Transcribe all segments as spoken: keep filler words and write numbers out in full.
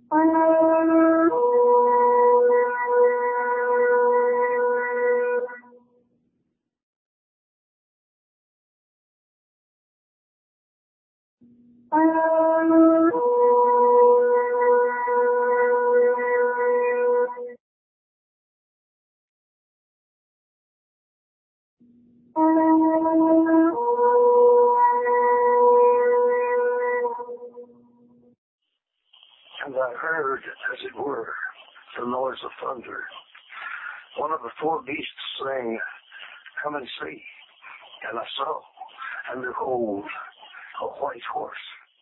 And I heard, as it were, the noise of thunder. One of the four beasts saying, "Come and see." And I saw, and behold, a white horse.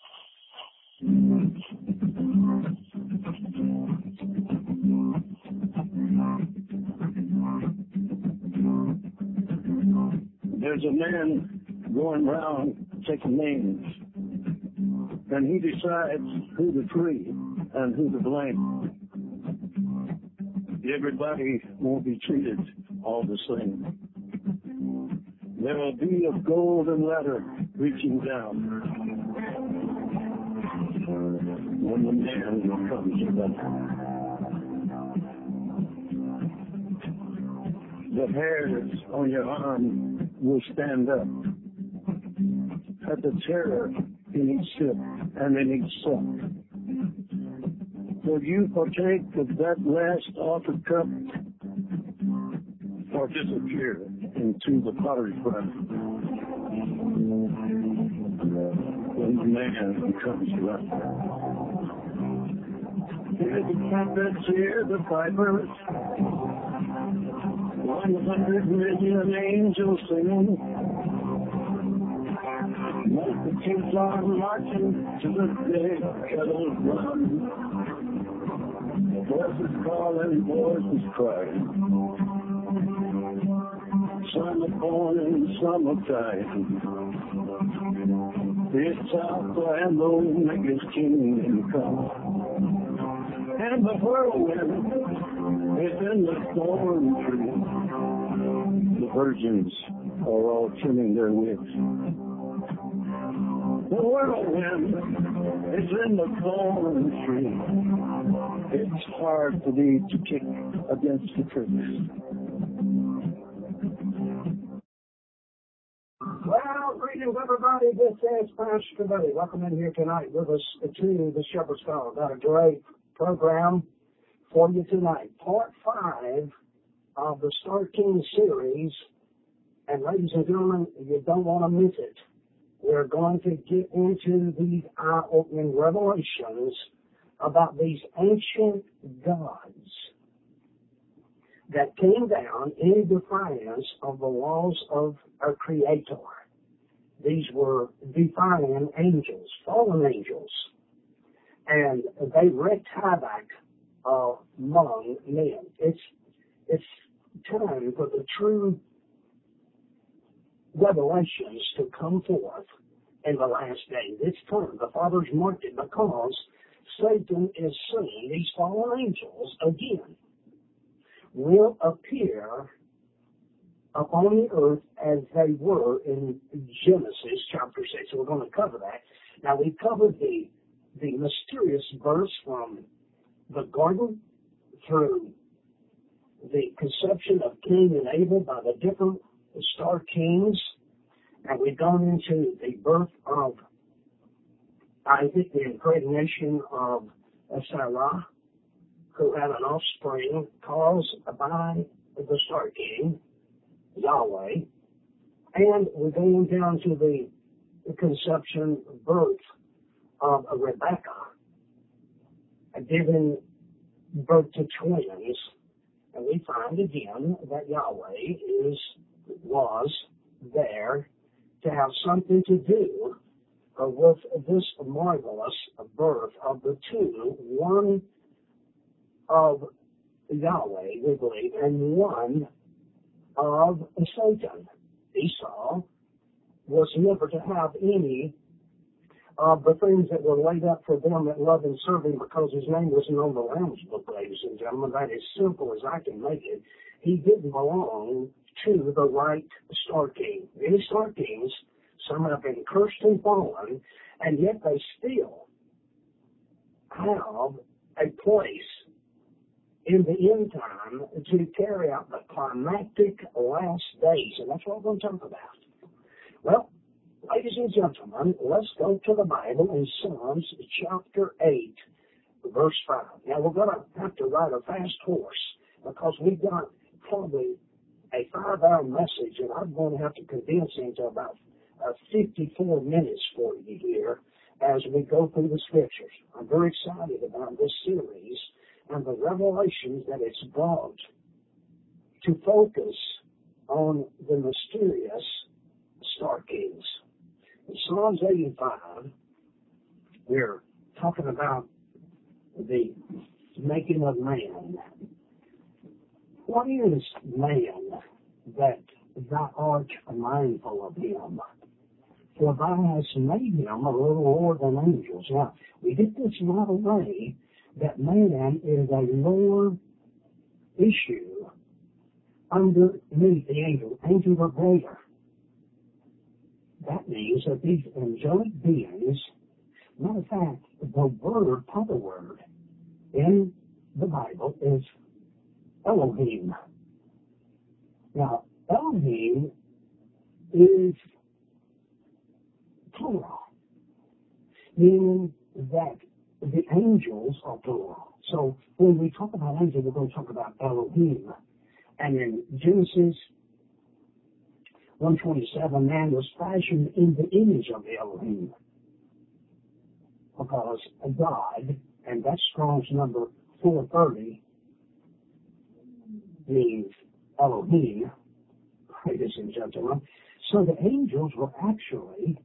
There's a man going around taking names, and he decides who to free and who to blame. Everybody won't be treated all the same. There will be a golden ladder reaching down when the man comes around. The hairs on your arm will stand up at the terror in each sip and in each suck. Will you partake of that last offered cup or disappear into the potter's ground when the man comes around? Hear the trumpets, hear the pipers, one hundred million angels singing. Multitudes are marching to the day kettles run. Voices calling, voices crying. Some are born in summertime. It's Alpha and Omega's kingdom come. And the whirlwind is in the thorn tree. The virgins are all trimming their wigs. The whirlwind is in the thorn tree. It's hard for thee to kick against the pricks. Well, greetings everybody. This is Pastor Billy. Welcome in here tonight with us to the Shepherd's Call. Got a great program for you tonight. Part five of the Star King series. And ladies and gentlemen, you don't want to miss it. We're going to get into these eye-opening revelations about these ancient gods that came down in defiance of the laws of our Creator. These were defying angels, fallen angels, and they wreaked havoc uh, among men. It's it's time for the true revelations to come forth in the last days. It's time. The Father's marked it because Satan is seeing these fallen angels again will appear upon the earth as they were in Genesis chapter six. So we're going to cover that. Now, we covered the the mysterious verse from the garden through the conception of Cain and Abel by the different star kings, and we've gone into the birth of Isaac, the impregnation of Sarah, who had an offspring caused by the Star King, Yahweh, and we're going down to the, the conception, birth of Rebecca, giving birth to twins, and we find again that Yahweh is was there to have something to do uh, with this marvelous birth of the two, one of Yahweh, we believe, and one of Satan. Esau was never to have any of the things that were laid up for them that love and serve him because his name wasn't on the Lamb's Book, ladies and gentlemen. That is simple as I can make it. He didn't belong to the right Star King. Many Star Kings, some have been cursed and fallen, and yet they still have a place in the end time to carry out the climactic last days, and that's what we're going to talk about. Well, ladies and gentlemen, let's go to the Bible in Psalms chapter eight, verse five. Now, we're going to have to ride a fast horse because we've got probably a five-hour message, and I'm going to have to condense into about uh, fifty-four minutes for you here as we go through the Scriptures. I'm very excited about this series and the revelations that it's brought to focus on the mysterious Star Kings. In Psalms eighty-five, we're talking about the making of man. What is man that thou art mindful of him? For thou hast made him a little lower than angels. Now, we get this right away that man is a lower issue underneath the angel. Angels are greater. That means that these angelic beings, matter of fact, the word, part of the word in the Bible is Elohim. Now, Elohim is plural, meaning that the angels are plural. So when we talk about angels, we're going to talk about Elohim. And in Genesis one twenty-seven, man was fashioned in the image of the Elohim. Because God, and that's Strong's number four thirty, means Elohim, ladies and gentlemen. So the angels were actually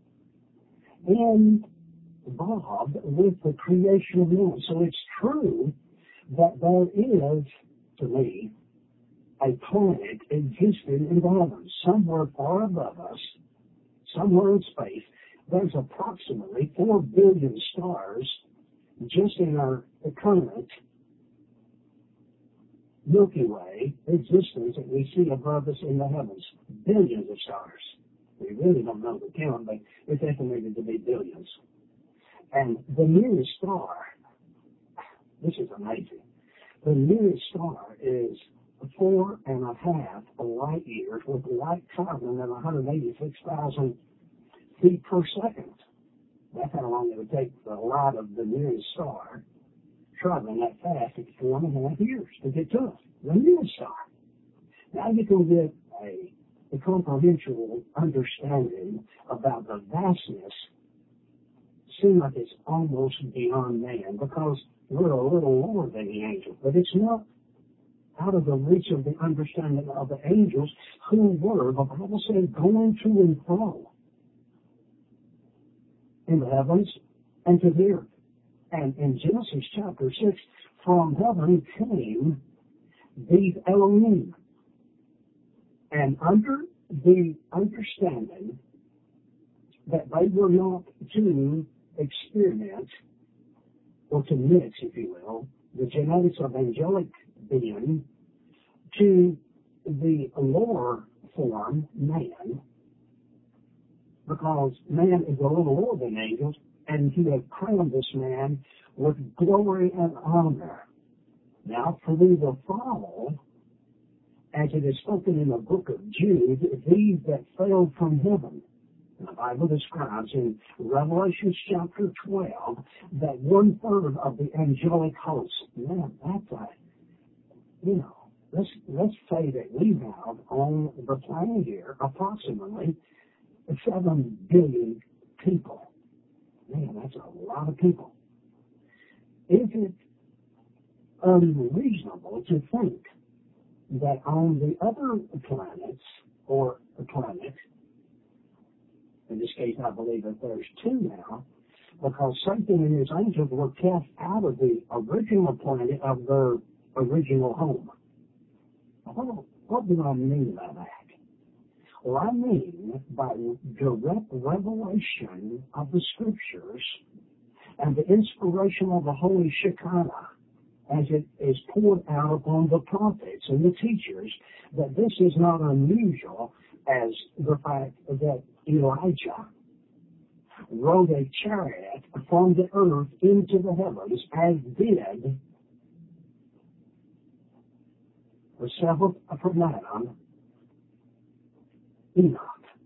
involved with the creation of man. So it's true that there is, to me, a planet existing in the heavens, somewhere far above us, somewhere in space. There's approximately four billion stars just in our current Milky Way existence that we see above us in the heavens. Billions of stars. We really don't know the count, but it's estimated to be billions. And the nearest star, this is amazing, the nearest star is four and a half light years with light traveling at one hundred eighty-six thousand feet per second. That's how long it would take the light of the nearest star traveling that fast. It's four and a half years to get to us, the nearest star. Now you can get a, a comprehensible understanding about the vastness. Seems like it's almost beyond man because we're a little lower than the angels, but it's not out of the reach of the understanding of the angels who were, the Bible said, going to and fro in the heavens and to the earth. And in Genesis chapter six, from heaven came these Elohim. And under the understanding that they were not to experiment or to mix, if you will, the genetics of angelic being to the lower form, man, because man is a little lower than angels, and he had crowned this man with glory and honor. Now, through the fall, as it is spoken in the book of Jude, these that fell from heaven. And the Bible describes in Revelation chapter twelve that one third of the angelic hosts. Man, that's a, you know, let's, let's say that we have on the planet here approximately seven billion people. Man, that's a lot of people. Is it unreasonable to think that on the other planets, or a planet, in this case I believe that there's two now, because Satan and his angels were cast out of the original planet of their original home. What, what do I mean by that? Well, I mean by direct revelation of the Scriptures and the inspiration of the Holy Shekinah as it is poured out upon the prophets and the teachers, that this is not unusual as the fact that Elijah rode a chariot from the earth into the heavens, as did the seventh from Adam, Enoch.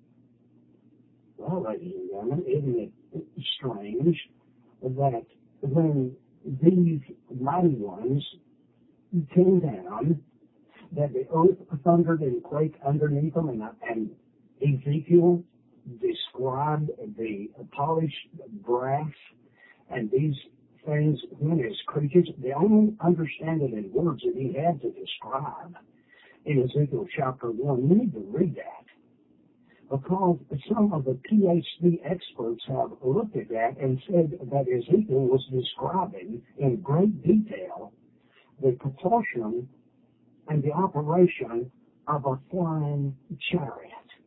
Well, ladies and gentlemen, isn't it strange that when these mighty ones came down, that the earth thundered and quaked underneath them, and, and Ezekiel described the polished brass and these things when as creatures. They only understand it in words that he had to describe in Ezekiel chapter one. You need to read that, because some of the P H D experts have looked at that and said that Ezekiel was describing in great detail the propulsion and the operation of a flying chariot.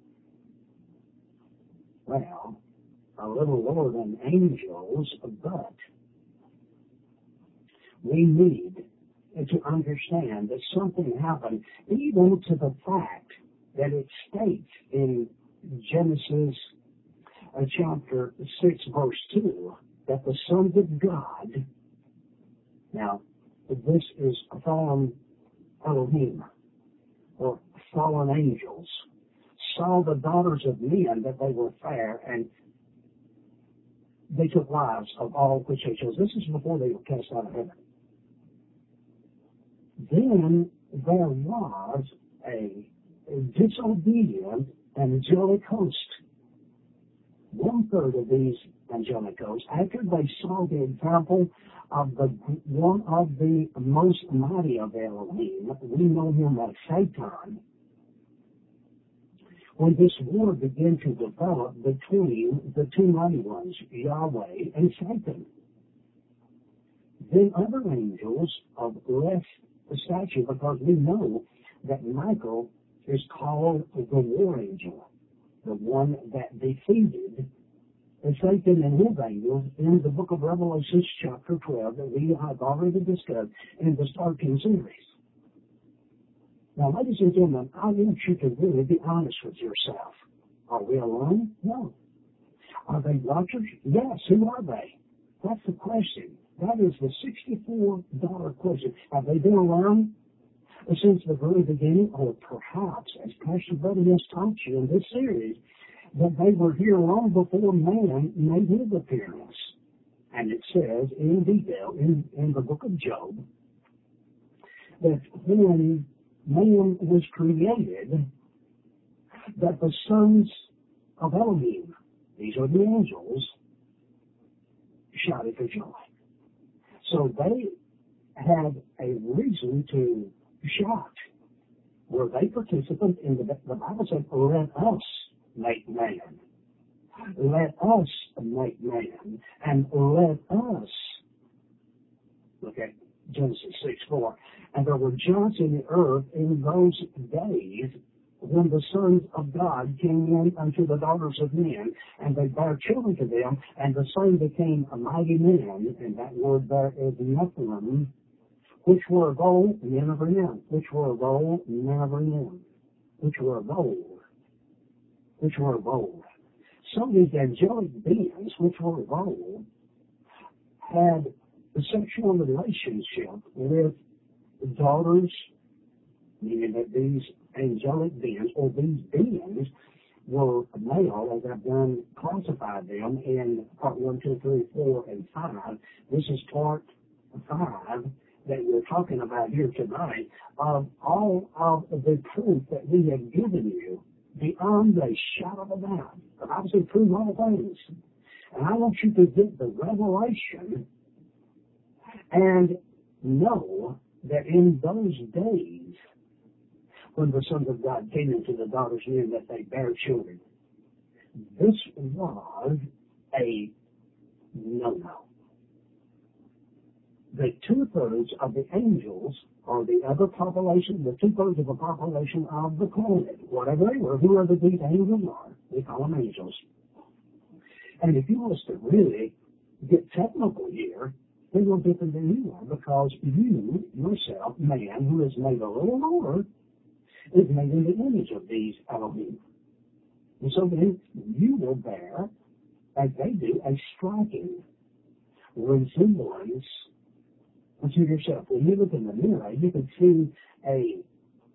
Well, a little lower than angels, but we need to understand that something happened, even to the fact that it states in Genesis uh, chapter six, verse two, that the sons of God, now this is fallen Elohim, or fallen angels, saw the daughters of men that they were fair, and they took wives of all which they chose. This is before they were cast out of heaven. Then there was a, a disobedient angelic host. One third of these angelic hosts, after they saw the example of the one of the most mighty of Elohim, we know him as Satan, when this war began to develop between the two mighty ones, Yahweh and Satan, then other angels of less stature, because we know that Michael is called the war angel, the one that defeated Satan and his angels in the book of Revelation chapter twelve that we have already discussed in the Starting series. Now, ladies and gentlemen, I want you to really be honest with yourself. Are we alone? No. Are they watchers? Yes. Who are they? That's the question. That is the sixty-four dollar question. Have they been around since the very beginning? Or perhaps, as Pastor Buddy has taught you in this series, that they were here long before man made his appearance. And it says in detail in, in the book of Job that when man was created, that the sons of Elohim, these are the angels, shouted for joy. So they had a reason to shout. Were they participants in the, the Bible said, let us make man. Let us make man. And let us, look at Genesis six four, and there were giants in the earth in those days when the sons of God came in unto the daughters of men, and they bare children to them, and the sons became mighty men, and that word there is Nephilim, which were of old, men of renown, which were of old, men of renown, which were of old, which were of old. Some of these angelic beings, which were of old, had a sexual relationship with daughters, meaning that these angelic beings, or these beings, were male, as I've done classified them in part one, two, three, four, and five. This is part five that we're talking about here tonight, of all of the proof that we have given you beyond a shadow of a doubt. The Bible says prove all things. And I want you to get the revelation and know that in those days, when the sons of God came into the daughters of men, that they bare children, this was a no-no. The two-thirds of the angels, or the other population, the two-thirds of the population of the planet, whatever they were, whoever these angels are, we call them angels. And if you want us to really get technical here, they're no different than you are, because you, yourself, man, who is made a little lower, is made in the image of these Elohim. And so then you will bear, as they do, a striking resemblance to yourself. When you look in the mirror, you can see a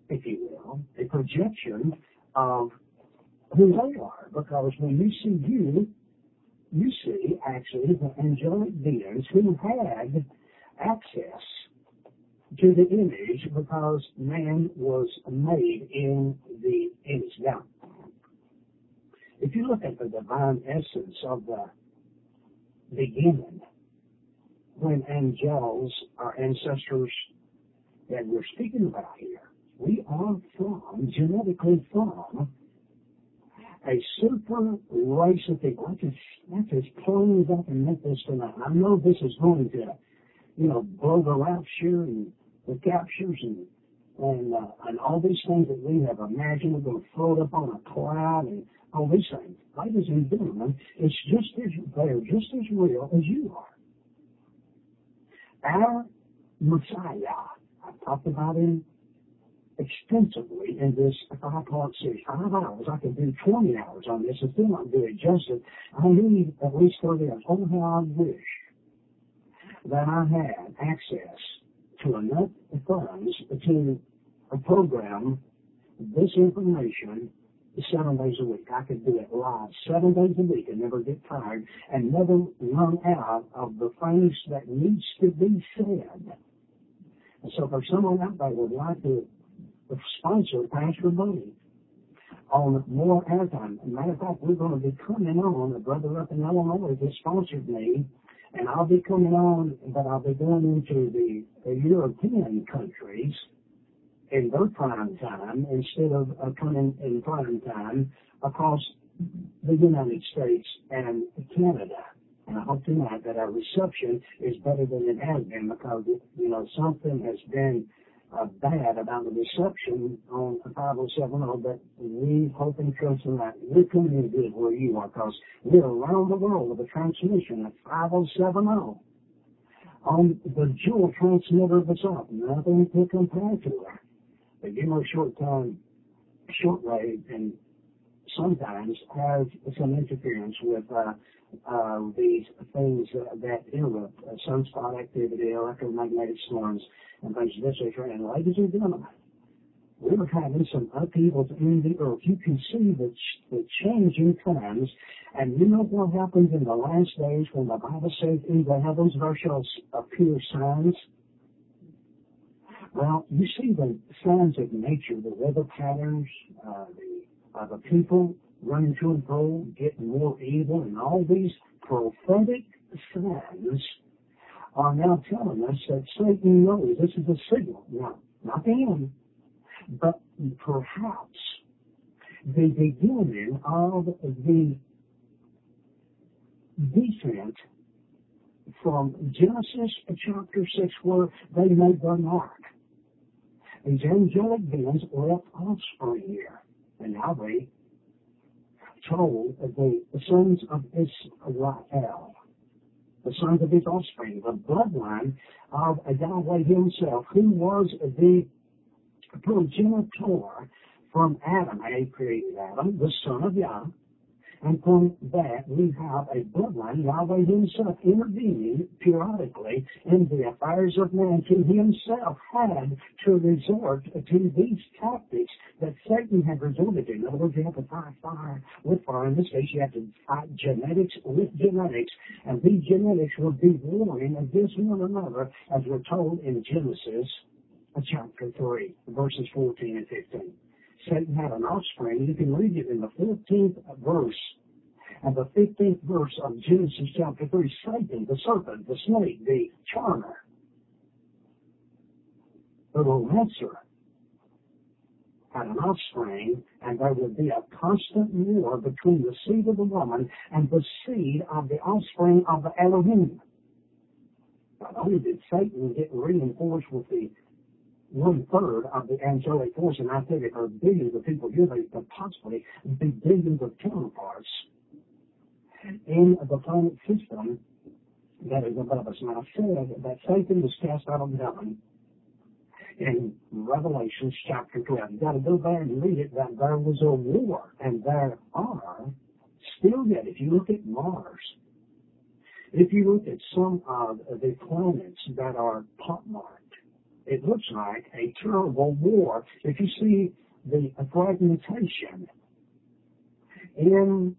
if you will, a projection of who they are. Because when you see you, you see actually the angelic beings who had access to the image because man was made in the image. Now, if you look at the divine essence of the beginning, when angels, our ancestors that we're speaking about here, we are from, genetically from, a super race of people. I just, I just plain as I can make this tonight. I know this is going to, you know, blow the rapture and the captures and and uh, and all these things that we have imagined are going to float up on a cloud and all these things. Ladies and gentlemen, it's just as, they're just as real as you are. Our Messiah, I've talked about him extensively in this five-part series. Five hours, I could do twenty hours on this and still not do it justice. I need at least thirty hours. Oh, how I wish that I had access to enough funds to program this information seven days a week. I could do it live seven days a week and never get tired and never run out of the things that needs to be said. And so for someone out there would like to sponsor Pastor Buddy on more airtime. As a matter of fact, we're going to be coming on, a brother up in Illinois that sponsored me, and I'll be coming on, but I'll be going into the, the European countries in their prime time instead of uh, coming in prime time across the United States and Canada. And I hope tonight that our reception is better than it has been, because, you know, something has been uh, bad about the reception on five oh seven oh, but we hope and trust tonight we're coming in good where you are, because we're around the world with a transmission at five oh seven oh on the jewel transmitter of the South. Nothing to compare to it. But you know, short time, shortwave, and sometimes has some interference with uh, uh, these things uh, that interrupt uh, sunspot activity, electromagnetic storms, and things of this nature. And ladies and gentlemen, we're having some upheavals in the earth. You can see the, ch- the change in times, and you know what happens in the last days when the Bible says, in the heavens there shall appear signs. Well, you see the signs of nature, the weather patterns, uh, the, uh, the people running to and fro, getting more evil, and all these prophetic signs are now telling us that Satan knows this is a signal. Now, not the end, but perhaps the beginning of the descent from Genesis chapter six, where they made their mark. These angelic beings left offspring here, and now they told the, the sons of Israel, the sons of his offspring, the bloodline of Yahweh himself, who was the progenitor from Adam. He created Adam, the son of Yah. And from that, we have a bloodline, Yahweh himself intervening periodically in the affairs of man, who himself had to resort to these tactics that Satan had resorted to. In other words, you have to fight fire with fire. In this case, you have to fight genetics with genetics, and these genetics would be warring against one another, as we're told in Genesis chapter three, verses fourteen and fifteen. Satan had an offspring. You can read it in the fourteenth verse and the fifteenth verse of Genesis chapter three. Satan, the serpent, the snake, the charmer, the romancer, had an offspring, and there would be a constant war between the seed of the woman and the seed of the offspring of the Elohim. Not only did Satan get reinforced with the one-third of the angelic force, and I think if there are billions of people here, there could possibly be billions of counterparts in the planet system that is above us. And I said that Satan was cast out of heaven in Revelation chapter twelve. You've got to go there and read it, that there was a war, and there are still yet. If you look at Mars, if you look at some of the planets that are pockmarked, it looks like a terrible war. If you see the fragmentation in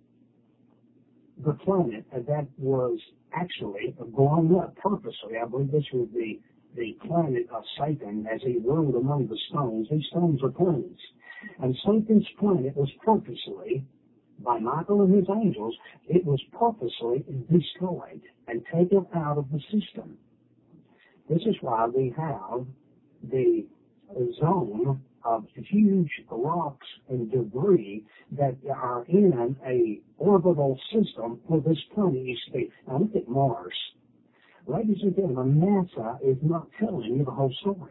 the planet that was actually blown up purposely. I believe this was the, the planet of Satan as he ruled among the stones. These stones are planets. And Satan's planet was purposely, by Michael and his angels, it was purposely destroyed and taken out of the system. This is why we have the zone of huge rocks and debris that are in a orbital system where this planet used to be. Now look at Mars. Ladies and gentlemen, NASA is not telling you the whole story.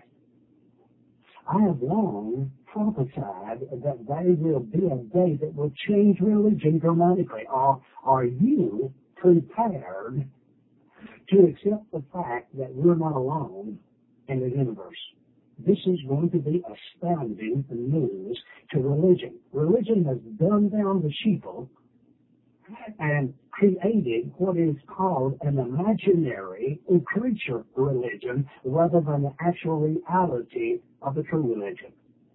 I have long prophesied that there will be a day that will change religion dramatically. Are, are you prepared to accept the fact that we're not alone in the universe? This is going to be astounding news to religion. Religion has dumbed down the sheeple and created what is called an imaginary creature religion rather than the actual reality of the true religion.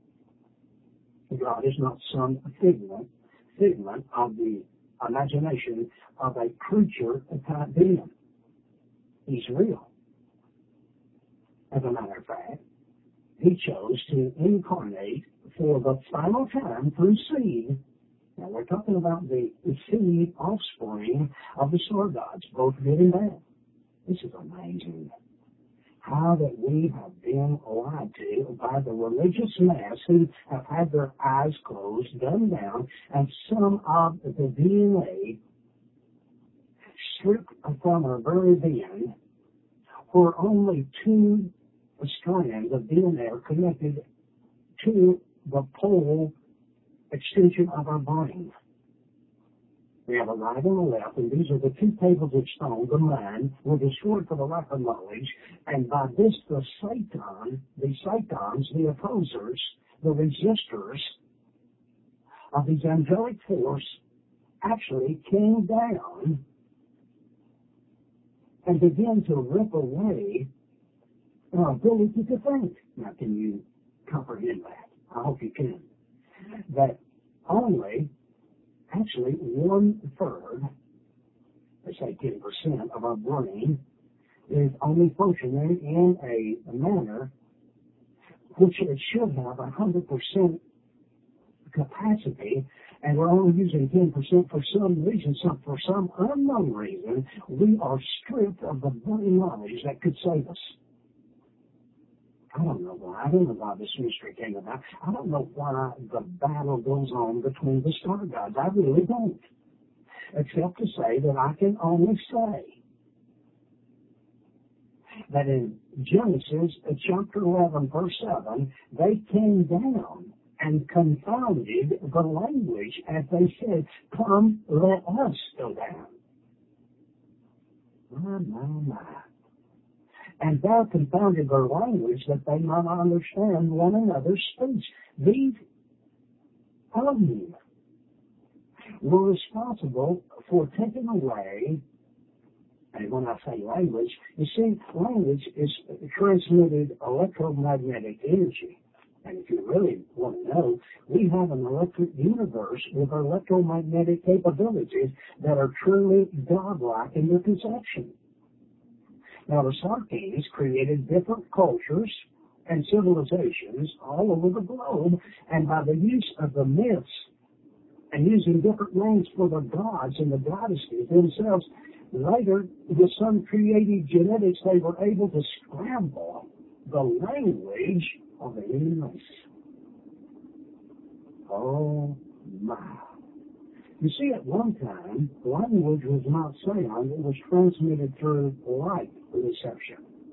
God is not some figment, figment of the imagination of a creature type being. He's real. As a matter of fact, he chose to incarnate for the final time through seed. Now we're talking about the seed offspring of the star gods, both good and bad. This is amazing. How that we have been lied to by the religious mass who have had their eyes closed, dumbed down, and some of the D N A stripped from our very being, where only two strands of D N A are connected to the pole extension of our brain. We have a right and a left, and these are the two tables of stone, the mind, were destroyed for the lack of knowledge, and by this the Satan, the Satans, the opposers, the resistors of these angelic force actually came down and began to rip away our ability to think. Now, can you comprehend that? I hope you can. That only, actually, one third, let's say ten percent of our brain is only functioning in a manner which it should have one hundred percent capacity, and we're only using ten percent for some reason. So for some unknown reason, we are stripped of the very knowledge that could save us. I don't know why. I don't know why this mystery came about. I don't know why the battle goes on between the star gods. I really don't. Except to say that I can only say that in Genesis chapter eleven, verse seven, they came down and confounded the language as they said, "Come, let us go down." My, my, my. And thou confounded their language that they might not understand one another's speech. These elements were responsible for taking away, and when I say language, you see, language is transmitted electromagnetic energy. And if you really want to know, we have an electric universe with electromagnetic capabilities that are truly godlike in their conception. Now, the Sarkis created different cultures and civilizations all over the globe, and by the use of the myths and using different names for the gods and the goddesses themselves, later, with some creative genetics, they were able to scramble the language of the human race. Oh, my. You see, at one time, language was not sound, it was transmitted through light reception.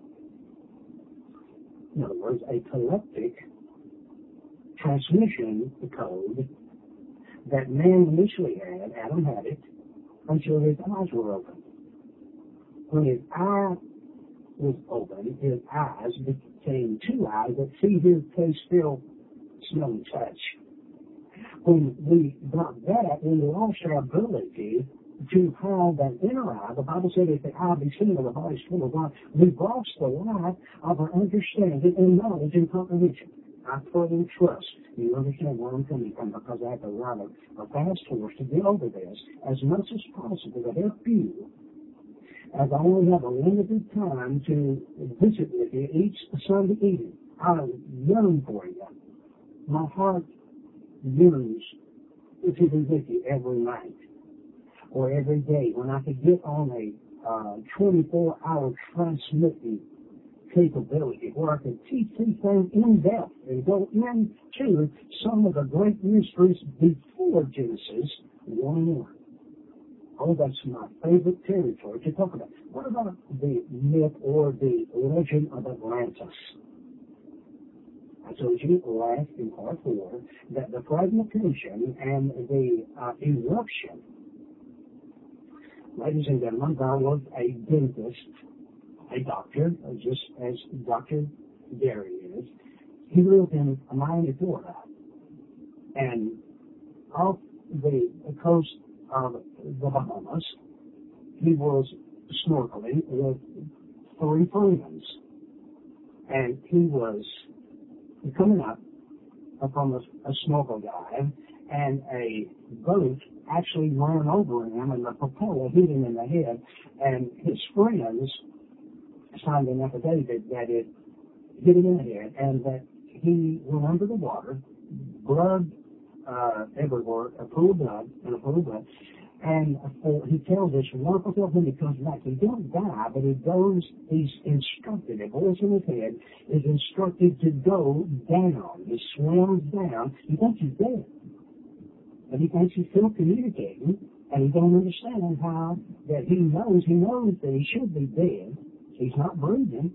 In other words, a teleptic transmission code that man initially had, Adam had it, until his eyes were open. When his eye was open, his eyes became two eyes that see, hear, taste, feel, smell, and touch. When we got that, we lost our ability to have that inner eye. The Bible said, if the eye be seen of the body is full of light, we've lost the light of our understanding and knowledge and comprehension. I fully trust you understand where I'm coming from, because I have to ride a, a fast horse to get over this as much as possible to help you, as I only have a limited time to visit with you each Sunday evening. I yearn for you. My heart yearns to be with you every night or every day when I could get on a uh, twenty-four hour transmitting capability where I can teach these things in depth and go into some of the great mysteries before Genesis one and one. Oh, that's my favorite territory to talk about. What about the myth or the legend of Atlantis? I told you last in part four that the fragmentation and the uh, eruption. Ladies and gentlemen, there was a dentist, a doctor, just as Doctor Gary is. He lived in Miami, Florida, and off the coast of the Bahamas, he was snorkeling with three friends, and he was coming up from a, a snorkel dive, and a boat actually ran over him, and the propeller hit him in the head, and his friends signed an affidavit that it hit him in the head, and that he went under the water, blood uh, everywhere, a pool of blood, and a pool of blood, and uh, he tells us wonderful stuff when he comes back. He don't die, but he goes, he's instructed, a voice in his head is instructed to go down. He swims down. He thinks he's dead, but he thinks he's still communicating, and he don't understand how that he knows, he knows that he should be dead. He's not breathing.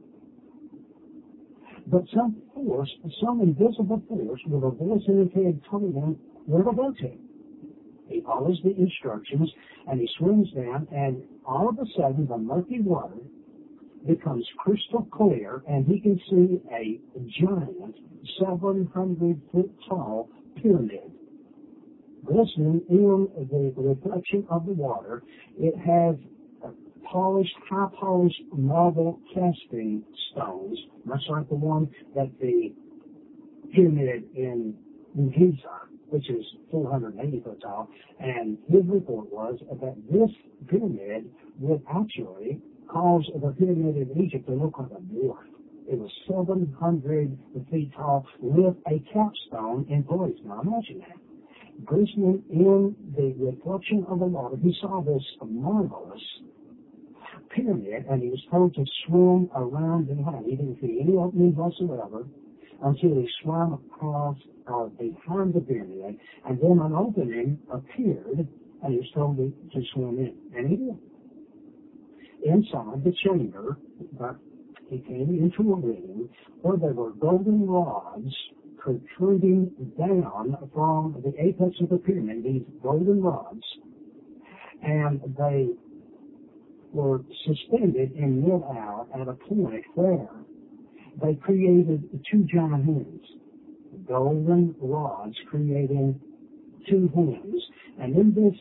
But some force, some invisible force with a voice in his head told him where to go to. He follows the instructions, and he swims down, and all of a sudden the murky water becomes crystal clear, and he can see a giant seven hundred foot tall pyramid. Glistening in the reflection of the water, it has polished, high polished marble casting stones, much like the one that the pyramid in Giza, which is four hundred eighty foot tall, and his report was that this pyramid would actually cause the pyramid in Egypt to look like a dwarf. It was seven hundred feet tall with a capstone in place. Now imagine that. Glistening in the reflection of the water, he saw this marvelous pyramid, and he was told to swim around behind. He didn't see any openings whatsoever until he swam across uh, behind the pyramid, and then an opening appeared, and he was told to, to swim in, and he did. Inside the chamber, but he came into a room where there were golden rods protruding down from the apex of the pyramid, these golden rods, and they were suspended in mid-air at a point where they created two giant hens, golden rods creating two hens, and in this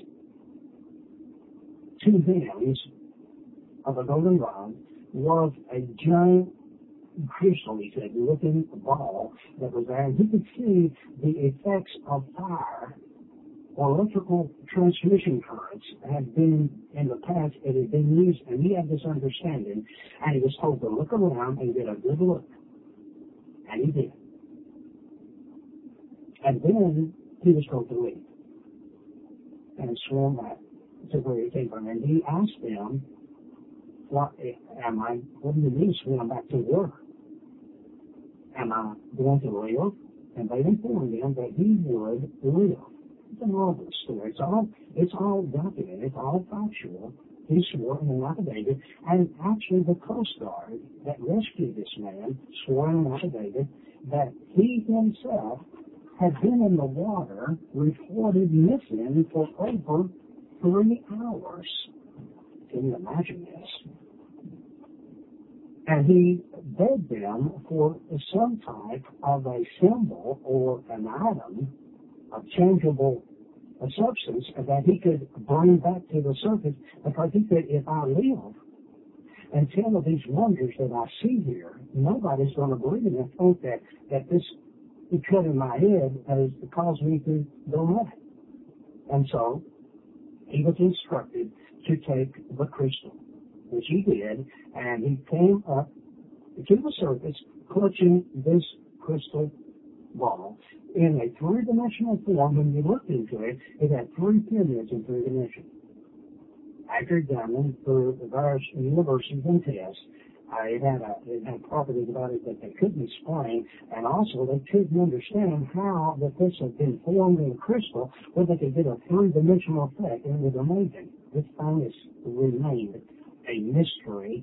two hens of a golden rod was a giant crystal, he said, looking ball that was there, and he could see the effects of fire or electrical transmission currents had been in the past, it had been used, and he had this understanding, and he was told to look around and get a good look. And he did. And then he was told to leave and swim back to where he came from. And he asked them, what am I, what do you mean swim back to work? Am I going to live? And they informed him that he would live. It's a marvelous story. It's all, it's all documented. It's all factual. He swore in an affidavit, and actually the Coast Guard that rescued this man swore in an affidavit that he himself had been in the water, reported missing for over three hours. Can you imagine this? And he begged them for some type of a symbol or an item, a changeable a substance that he could bring back to the surface, because he said, if I live and tell of these wonders that I see here, nobody's going to believe it and think that, that this cut in my head has caused me to go mad. And so he was instructed to take the crystal, which he did, and he came up to the surface clutching this crystal ball in a three-dimensional form. When you looked into it, it had three pyramids in three dimensions. After he'd done them through various universities and tests, uh, it had a, it had properties about it that they couldn't explain, and also they couldn't understand how that this had been formed in crystal, where they could get a three-dimensional effect, and it was amazing. This thing has remained a mystery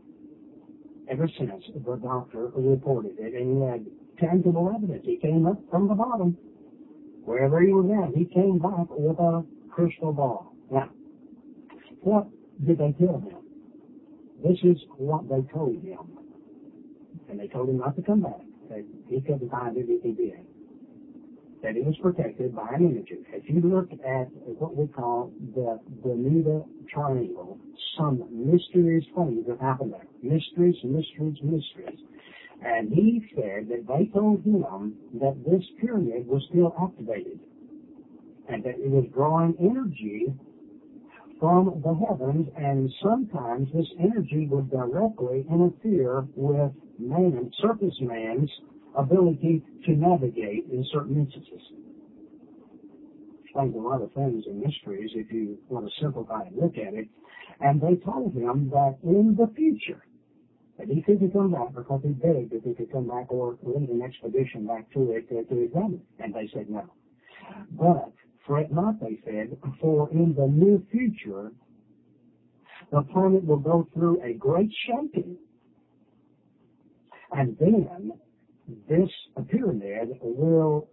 ever since the doctor reported it, and he had tangible evidence. He came up from the bottom, wherever he was at, he came back with a crystal ball. Now, what did they tell him? This is what they told him. And they told him not to come back, that he couldn't find it if he did. That he was protected by an imagery. If you look at what we call the Bermuda Triangle, some mysterious things have happened there. Mysteries, mysteries, mysteries. And he said that they told him that this pyramid was still activated, and that it was drawing energy from the heavens, and sometimes this energy would directly interfere with man, surface man's ability to navigate in certain instances. Explains a lot of things and mysteries if you want to simplify and look at it. And they told him that in the future, that he couldn't come back because he begged if he could come back or lead an expedition back to it to, to examine it. And they said no. But fret not, they said, for in the near future, the planet will go through a great shaking. And then this pyramid will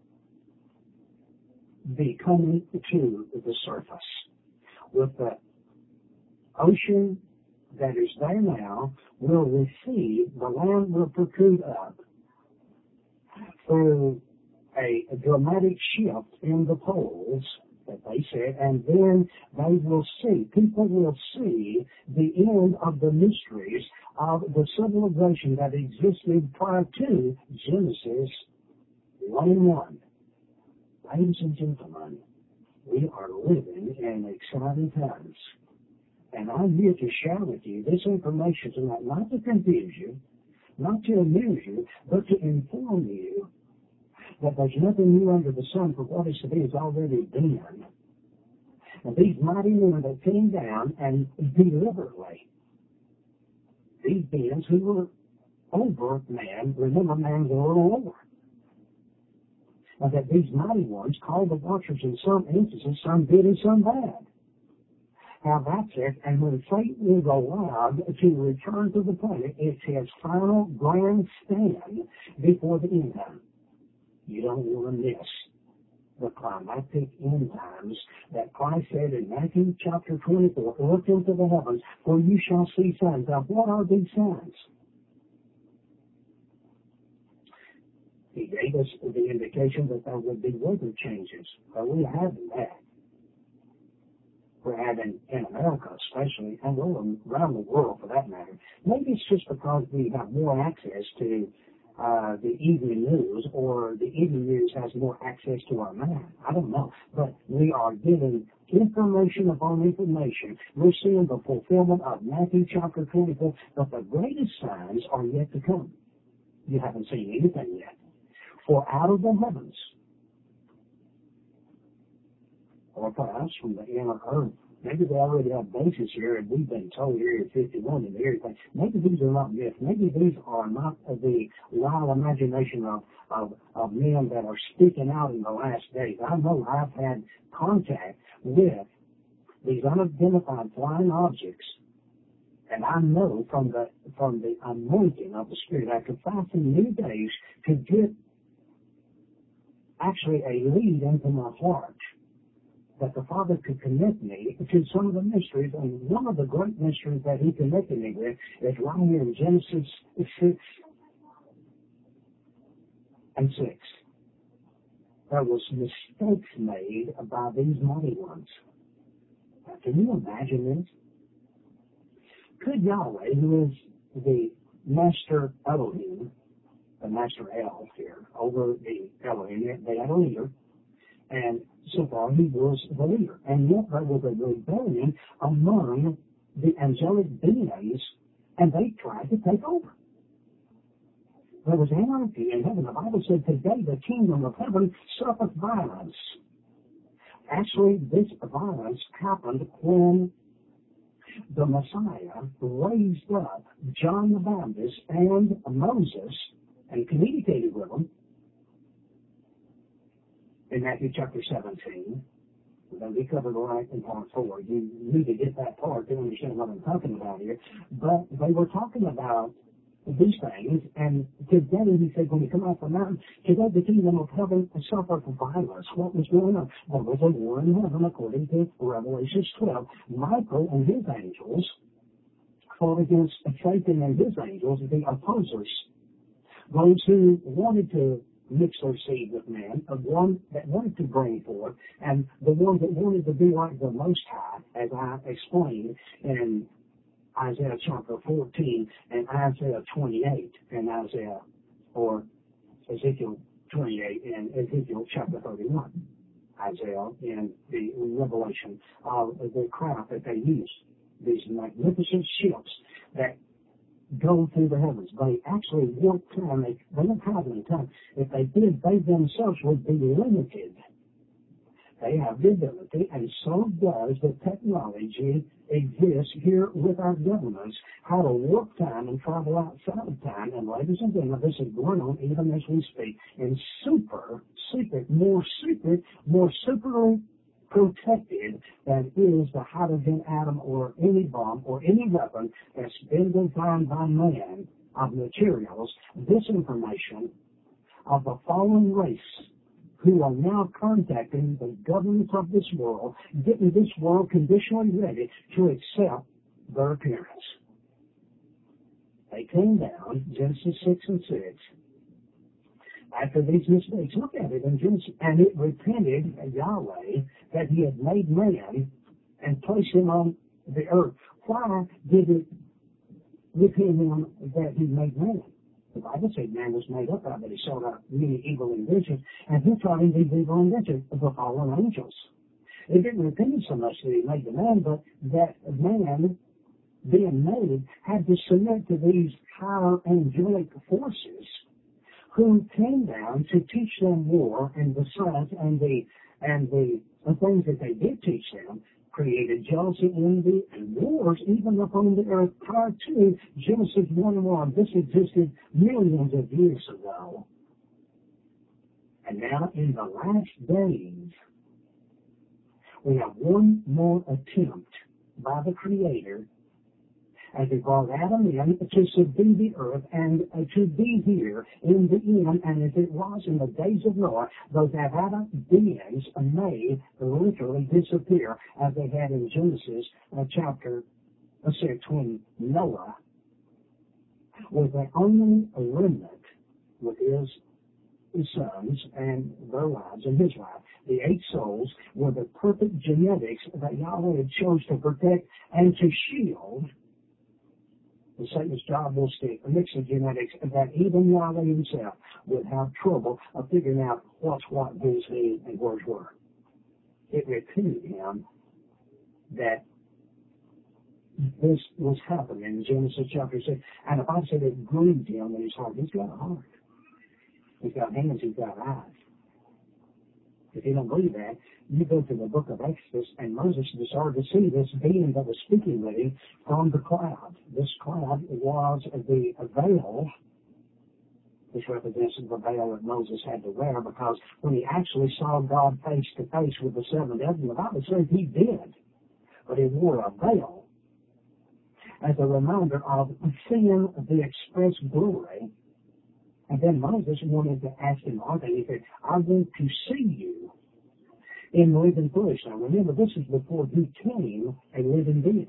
be coming to the surface. With the ocean that is there now will receive, the land will protrude up through a, a dramatic shift in the poles, that they said, and then they will see, people will see the end of the mysteries of the civilization that existed prior to Genesis one and one. Ladies and gentlemen, we are living in exciting times. And I'm here to share with you this information tonight, not to confuse you, not to amuse you, but to inform you that there's nothing new under the sun, for what is to be has already been. And these mighty men that came down and deliberately, these beings who were over man, remember man's a little lower, and that these mighty ones called the watchers in some instances, some good and some bad, have access, and when Satan is allowed to return to the planet, it's his final grand stand before the end time. You don't want to miss the climactic end times that Christ said in Matthew chapter twenty-four, look into the heavens, for you shall see signs. Now, what are these signs? He gave us the indication that there would be weather changes, but we haven't that. We're having in America especially, and around the world for that matter. Maybe it's just because we have more access to uh, the evening news, or the evening news has more access to our mind. I don't know. But we are getting information upon information. We're seeing the fulfillment of Matthew chapter twenty-four, but the greatest signs are yet to come. You haven't seen anything yet. For out of the heavens, or perhaps from the inner earth, maybe they already have bases here, and we've been told Area fifty-one and everything. Maybe these are not myths. Maybe these are not the wild imagination of, of, of men that are speaking out in the last days. I know I've had contact with these unidentified flying objects, and I know from the from the anointing of the Spirit, after fasting many days, to get actually a lead into my heart, that the Father could connect me to some of the mysteries. And one of the great mysteries that He connected me with is right here in Genesis six and six. there was mistakes made by these mighty ones. Now, can you imagine this? Could Yahweh, who is the master Elohim, the master El here, over the Elohim, they had a leader, and so far he was the leader. And yet there was a rebellion among the angelic beings, and they tried to take over. There was anarchy in heaven. The Bible said, today the kingdom of heaven suffereth violence. Actually, this violence happened when the Messiah raised up John the Baptist and Moses and communicated with them in Matthew chapter seventeen. That we covered right in part four. You need to get that part to understand what I'm talking about here. But they were talking about these things, and today he said, when you come off the mountain, today the kingdom of heaven suffered violence. What was going on? There was a war in heaven, according to Revelation twelve. Michael and his angels fought against Satan and his angels, the opposers, those who wanted to mix their seed with man, of one that wanted to bring forth, and the one that wanted to be like the Most High, as I explained in Isaiah chapter fourteen and Isaiah twenty-eight and Isaiah, or Ezekiel twenty-eight and Ezekiel chapter thirty-one. Isaiah in the revelation of the craft that they use, these magnificent ships that go through the heavens. They actually work time. They, they don't have any time. If they did, they themselves would be limited. They have the ability, and so does the technology exist here with our governments, how to work time and travel outside of time. And ladies and gentlemen, this is going on even as we speak in super secret, more secret, more superly protected than is the hydrogen atom or any bomb or any weapon that's been designed by man of materials. This information of the fallen race who are now contacting the governments of this world, getting this world conditionally ready to accept their appearance. They came down, Genesis six and six, after these mistakes. Look at it in Genesis. And it repented Yahweh that he had made man and placed him on the earth. Why did it repent him that he made man? The Bible said man was made up of it. He sought out many evil inventions, and he taught him these evil inventions of the fallen angels. It didn't repent him so much that he made the man, but that man being made had to submit to these higher angelic forces who came down to teach them war, and the science and the and the, the things that they did teach them created jealousy, envy, and wars even upon the earth prior to Genesis one and one. This existed millions of years ago. And now in the last days, we have one more attempt by the Creator as he brought Adam in to subdue the earth and uh, to be here in the end, and as it was in the days of Noah, those Adamic beings may literally disappear as they had in Genesis uh, chapter uh, six when Noah was the only remnant with his his sons and their wives and his wife. The eight souls were the perfect genetics that Yahweh had chose to protect and to shield. And Satan's job was to mix the genetics that even Yahweh himself would have trouble of figuring out what's what, who's who, and where's where. It repented him that this was happening in Genesis chapter six. And the Bible said it grieved him in his heart. He's got a heart. He's got hands, he's got eyes. If you don't believe that, you go to the book of Exodus, and Moses started to see this being that was speaking with him from the cloud. This cloud was the veil, which represents the veil that Moses had to wear, because when he actually saw God face to face with the seven heavens, the Bible says he did, but he wore a veil as a reminder of seeing the express glory. And then Moses wanted to ask him, he said, I want to see you in living flesh. Now remember, this is before he became a living being.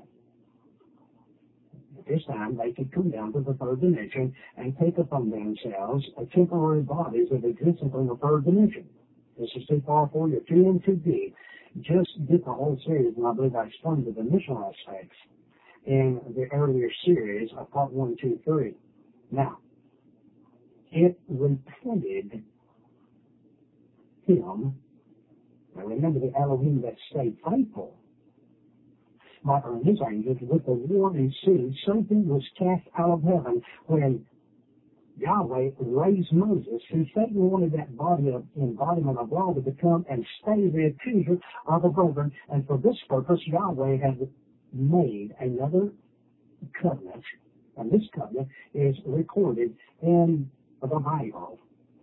At this time, they could come down to the third dimension and take upon themselves a temporary bodies of existence on the third dimension. This is too far for you, too and too deep. Just get the whole series, and I believe I explained the initial aspects in the earlier series of part one, two, three. Now, it repented him. Now remember the Elohim that stayed faithful. Michael and his angels with the war ensued. Satan was cast out of heaven when Yahweh raised Moses, who Satan wanted that body of embodiment of law to become and stay the accuser of the brethren. And for this purpose, Yahweh had made another covenant, and this covenant is recorded in the Bible.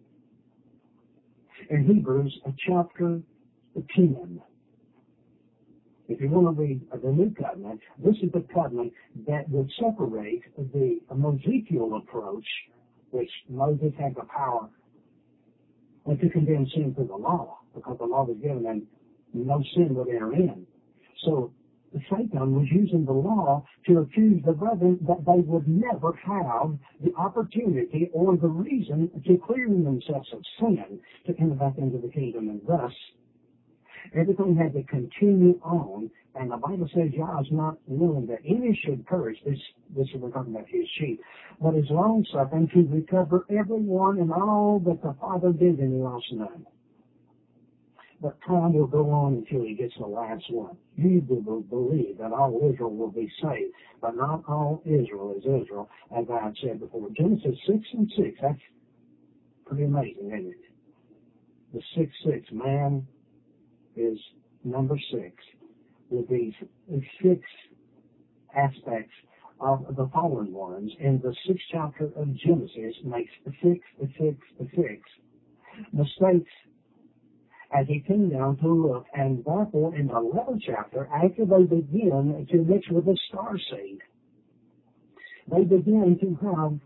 In Hebrews chapter ten. If you want to read the New Covenant, this is the covenant that would separate the Mosaical approach, which Moses had the power to condemn sin through the law, because the law was given and no sin would enter in. So Satan was using the law to accuse the brethren that they would never have the opportunity or the reason to clear themselves of sin to enter back into the kingdom, and thus everything had to continue on, and the Bible says Yah is not willing that any should perish. This, this is we're talking about his sheep, but is long suffering to recover everyone and all that the Father did, and he lost none. But time will go on until he gets the last one. You will believe that all Israel will be saved, but not all Israel is Israel, as I have said before. Genesis six and six, that's pretty amazing, isn't it? The six six, man is number six, with these six aspects of the fallen ones. And the sixth chapter of Genesis makes the six, the six, the six mistakes as he came down to look, and therefore in the eleventh chapter, after they begin to mix with the star seed, they begin to have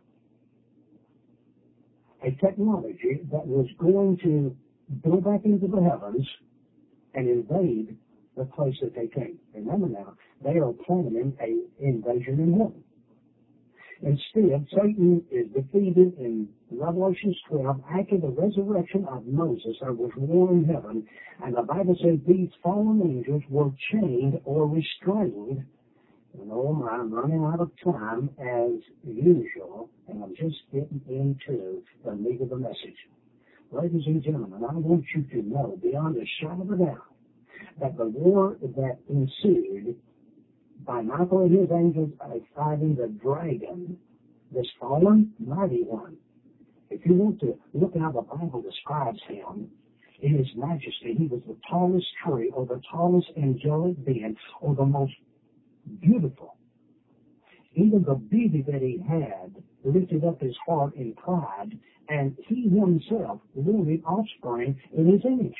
a technology that was going to go back into the heavens and invade the place that they came. Remember now, they are planning an invasion in heaven. Instead, Satan is defeated in Revelation twelve after the resurrection of Moses. There was war in heaven, and the Bible says these fallen angels were chained or restrained. And oh my, I'm running out of time as usual, and I'm just getting into the meat of the message. Ladies and gentlemen, I want you to know beyond a shadow of a doubt that the war that ensued by Michael and his angels fighting the dragon, this fallen mighty one. If you want to look at how the Bible describes him, in his majesty, he was the tallest tree, or the tallest angelic being, or the most beautiful. Even the beauty that he had lifted up his heart in pride, and he himself wanted offspring in his image.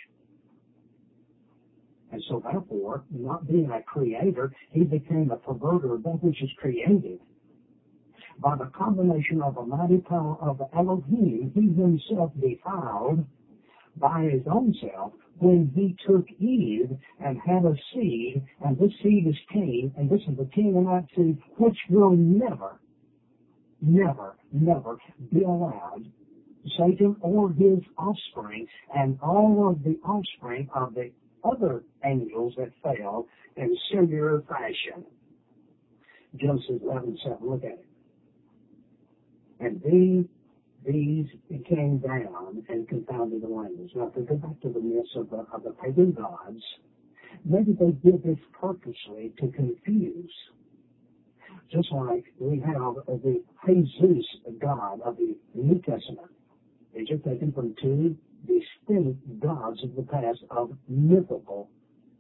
And so therefore, not being a creator, he became a perverter of that which is created. By the combination of the mighty power of Elohim, he himself defiled by his own self when he took Eve and had a seed, and this seed is Cain, and this is the Canaanite seed, which will never, never, never be allowed Satan or his offspring and all of the offspring of the other angels that fell in similar fashion. Genesis eleven seven, look at it. And these, these came down and confounded the language. Now, if we go back to the myths of the, of the pagan gods, maybe they did this purposely to confuse. Just like we have the Jesus God of the New Testament. These are taken from two distinct gods of the past of mythical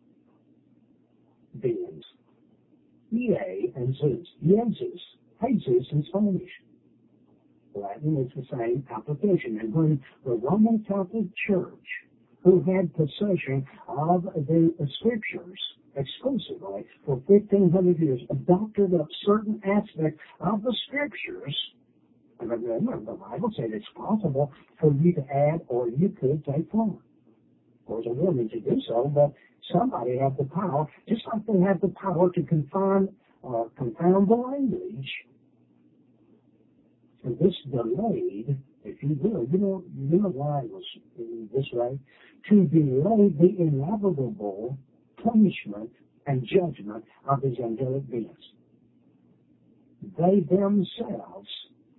beings. Ea and Zeus. Jesus. Jesus in Spanish. Latin is the same application. And when the Roman Catholic Church, who had possession of the scriptures exclusively for fifteen hundred years, adopted up certain aspects of the scriptures. And remember, the Bible said it's possible for you to add or you could take from. There's a woman to do so, but somebody has the power, just like they have the power to confine or confound the language. And this delayed if you will. You know, you know why it was this way? To delay the inevitable punishment and judgment of these angelic beings. They themselves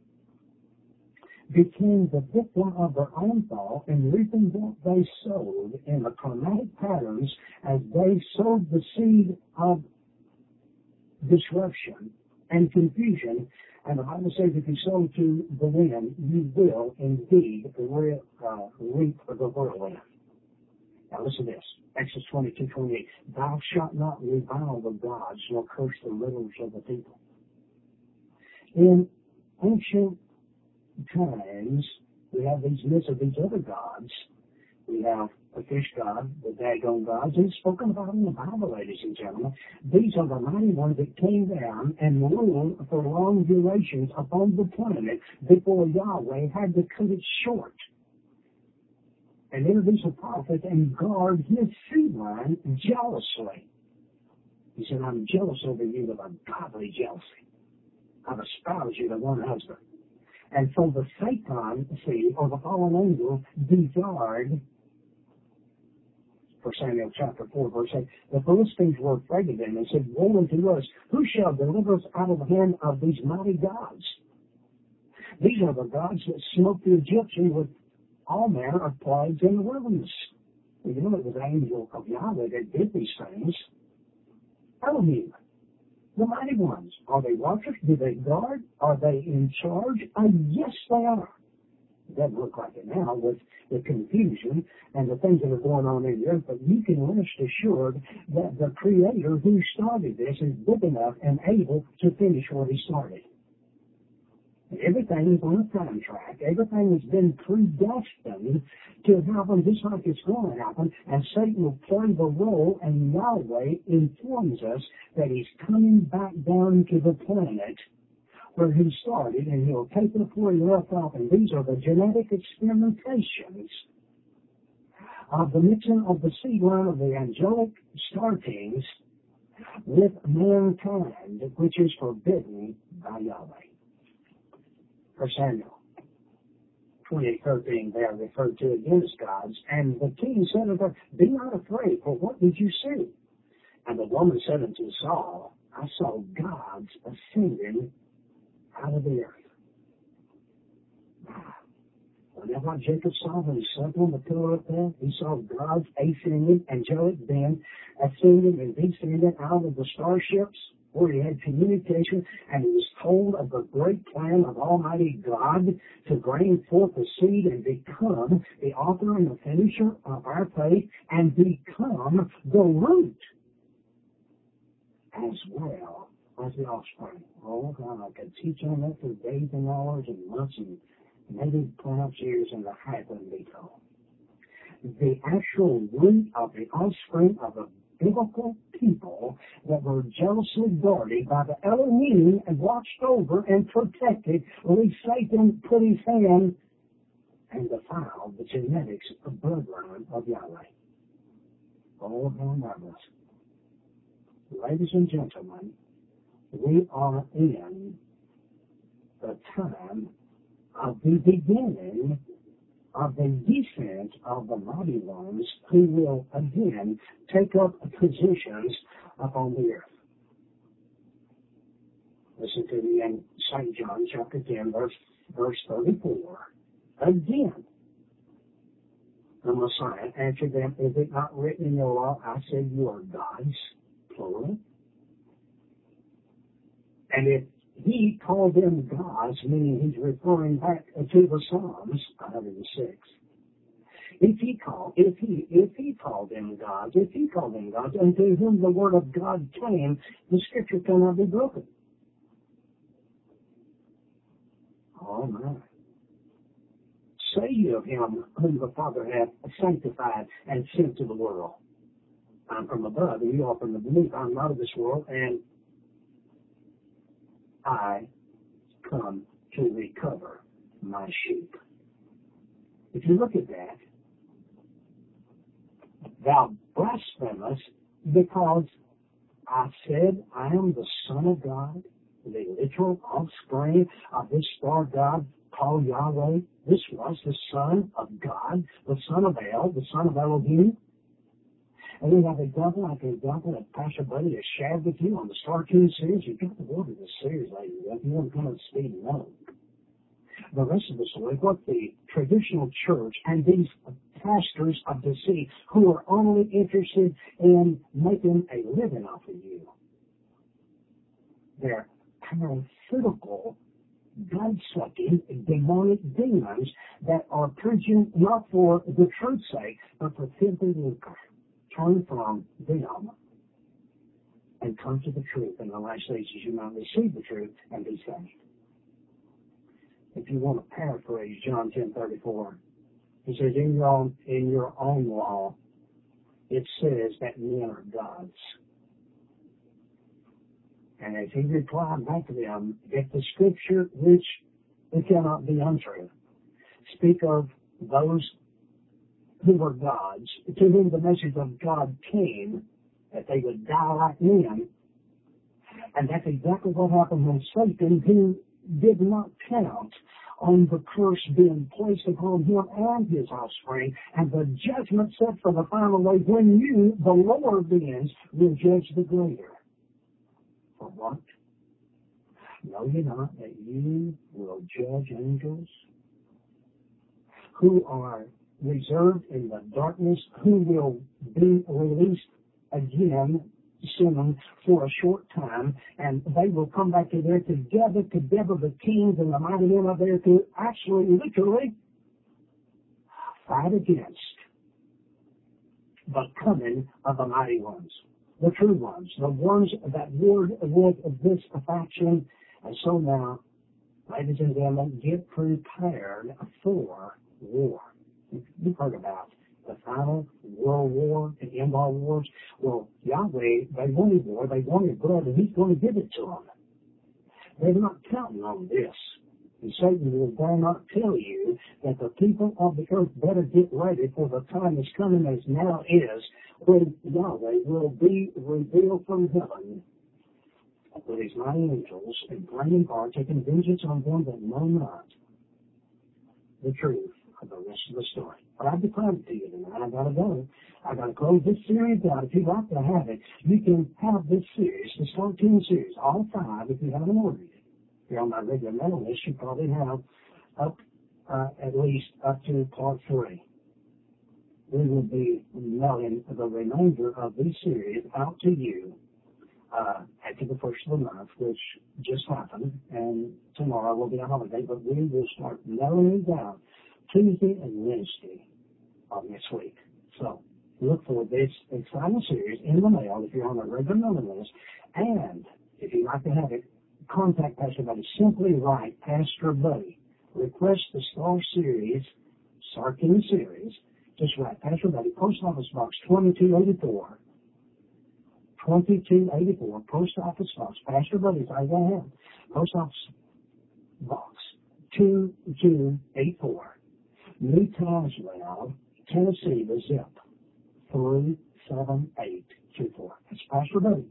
became the victim of their own fall in reaping what they sowed in the chromatic patterns as they sowed the seed of disruption and confusion. And the Bible says if you sow to the wind, you will indeed re- uh, reap the whirlwind. Now listen to this. Exodus twenty-two, twenty-eight. Thou shalt not revile the gods, nor curse the rulers of the people. In ancient times, we have these myths of these other gods. We have the fish god, the Dagon gods, and it's spoken about in the Bible, ladies and gentlemen. These are the mighty ones that came down and ruled for long durations upon the planet before Yahweh had to cut it short and introduce a prophet and guard his seed line jealously. He said, I'm jealous over you with a godly jealousy. I've espoused you to one husband. And so the Satan seed, or the fallen angel, desired, for Samuel chapter four, verse eight, the Philistines were afraid of them and said, woe unto us, who shall deliver us out of the hand of these mighty gods? These are the gods that smote the Egyptians with all manner of plagues in the wilderness. Well, you know, it was the angel of Yahweh that did these things. Elohim, the mighty ones. Are they watchers? Do they guard? Are they in charge? Uh, yes, they are. It doesn't look like it now with the confusion and the things that are going on in the earth, but you can rest assured that the Creator who started this is big enough and able to finish what He started. Everything is on a time track. Everything has been predestined to happen just like it's going to happen, and Satan will play the role, and Yahweh informs us that He's coming back down to the planet where He started, and He'll take it where He left off, and these are the genetic experimentations of the mixing of the seed line of the angelic startings with mankind, which is forbidden by Yahweh. For Samuel twenty-eight thirteen, they are referred to again as gods. And the king said unto her, be not afraid, for what did you see? And the woman said unto Saul, I saw gods ascending out of the earth. And that's what Jacob saw when he slept on the pillow up there. He saw gods ascending, angelic beings ascending and descending out of the starships, where he had communication, and he was told of the great plan of Almighty God to bring forth the seed and become the author and the finisher of our faith and become the root as well as the offspring. Oh, God, I could teach on that for days and hours and months and maybe perhaps years, and the height wouldn't be told. The actual root of the offspring of the biblical people that were jealously guarded by the Elohim and watched over and protected, lest Satan put his hand and defiled the genetics of bloodline of Yahweh. Oh, how marvelous. Ladies and gentlemen, we are in the time of the beginning of the descent of the mighty ones who will again take up positions upon the earth. Listen to me in Saint John chapter ten, verse, verse thirty-four. Again, the Messiah answered them, is it not written in your law, I said you are gods, plural? And if He called them gods, meaning He's referring back to the Psalms, one hundred six. If he called, if he, if he called them gods, if he called them gods, and to whom the word of God came, the scripture cannot be broken. Oh my. Say ye of him whom the Father hath sanctified and sent to the world. I'm from above, and you are from beneath. I'm not of this world, and I come to recover my sheep. If you look at that, thou blasphemous, because I said I am the Son of God, the literal offspring of this star God call Yahweh? This was the Son of God, the Son of El, the Son of Elohim. And we have a example after example that Pastor Buddy has shared with you on the Star King series. You've got to go to this series, ladies. If you want to come to the speed and know the rest of the story, what the traditional church and these pastors of the city who are only interested in making a living off of you. They're parasitical, God-sucking, demonic demons that are preaching not for the truth's sake, but for filthy lucre. Turn from them and come to the truth. In the last days, you might receive the truth and be saved. If you want to paraphrase John ten thirty-four, he says, in your own, in your own law, it says that men are gods. And as he replied back to them, if the scripture, which it cannot be untrue, speak of those who were gods, to whom the message of God came, that they would die like men, and that's exactly what happened when Satan, who did not count on the curse being placed upon him and his offspring, and the judgment set for the final day when you, the lower beings, will judge the greater. For what? Know ye not that you will judge angels who are reserved in the darkness, who will be released again soon for a short time, and they will come back to there together, together the kings and the mighty men of there to actually, literally, fight against the coming of the mighty ones, the true ones, the ones that word with this faction. And so now, ladies and gentlemen, get prepared for war. You've heard about the final world war, the end all wars. Well, Yahweh, they wanted war, they wanted blood, and he's going to give it to them. They're not counting on this. And Satan will dare not tell you that the people of the earth better get ready, for the time is coming, as now is, when Yahweh will be revealed from heaven with his mighty angels and flaming fire, taking vengeance on them that know not the truth of the rest of the story. But I've declared it to you tonight. I gotta go. I gotta close this series out. If you'd like to have it, you can have this series, the Star King series, all five, if you haven't ordered it. If you're on my regular mailing list, you probably have up uh, at least up to part three. We will be mailing the remainder of this series out to you uh, after the first of the month, which just happened, and tomorrow will be a holiday, but we will start mailing these out Tuesday and Wednesday of next week. So look for this exciting series in the mail if you're on a regular mailing list. And if you'd like to have it, contact Pastor Buddy. Simply write Pastor Buddy. Request the Star Series, Star King series. Just write Pastor Buddy, Post Office Box twenty-two eighty-four. twenty-two eighty-four, Post Office Box. Pastor Buddy's I go ahead. Post Office Box two two eight four. New Tazewell, Tennessee, the zip, three seven eight two four. That's Pastor Buddy.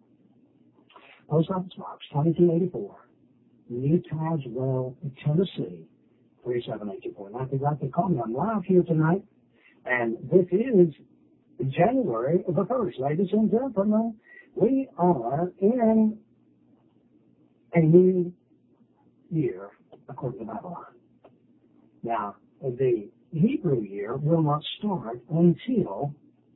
Post Office Box twenty-two eighty-four, New Tazewell, Tennessee, three seven eight two four. Now, if you'd like to call me, I'm live here tonight, and this is January the first. Ladies and gentlemen, we are in a new year, according to Babylon. Now, the Hebrew year will not start until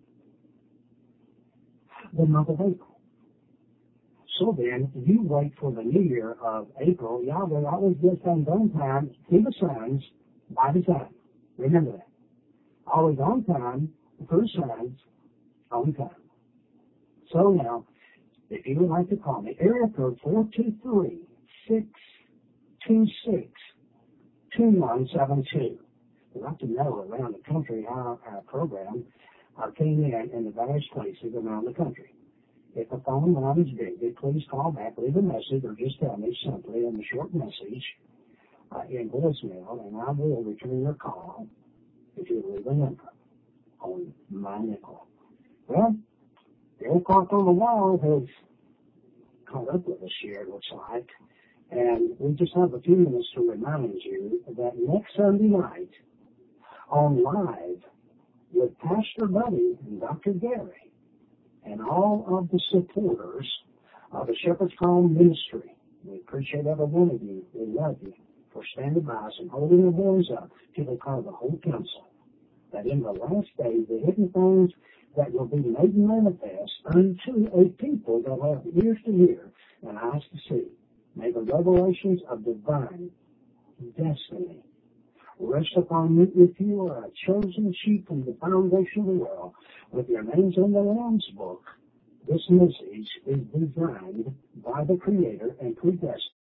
the month of April. So then, you wait for the new year of April. Yahweh always gives things on time through the signs by design. Remember that. Always on time through signs on time. So now, if you would like to call me, area code four two three, six two six, two one seven two. We'd like to know around the country how our program uh, came in in the various places around the country. If the phone line is busy, please call back, leave a message, or just tell me simply in a short message uh, in voicemail, and I will return your call if you leave a number on my nickel. Well, the old clock on the wall has caught up with us here, it looks like, And we just have a few minutes to remind you that next Sunday night on Live with Pastor Buddy and Doctor Gary and all of the supporters of the Shepherd's Call Ministry, we appreciate every one of you. We love you for standing by us and holding your voice up to the call of the whole council. That in the last days, the hidden things that will be made manifest unto a people that have ears to hear and eyes to see. May the revelations of divine destiny rest upon you if you are a chosen sheep from the foundation of the world with your names in the Lamb's book. This message is designed by the Creator and predestined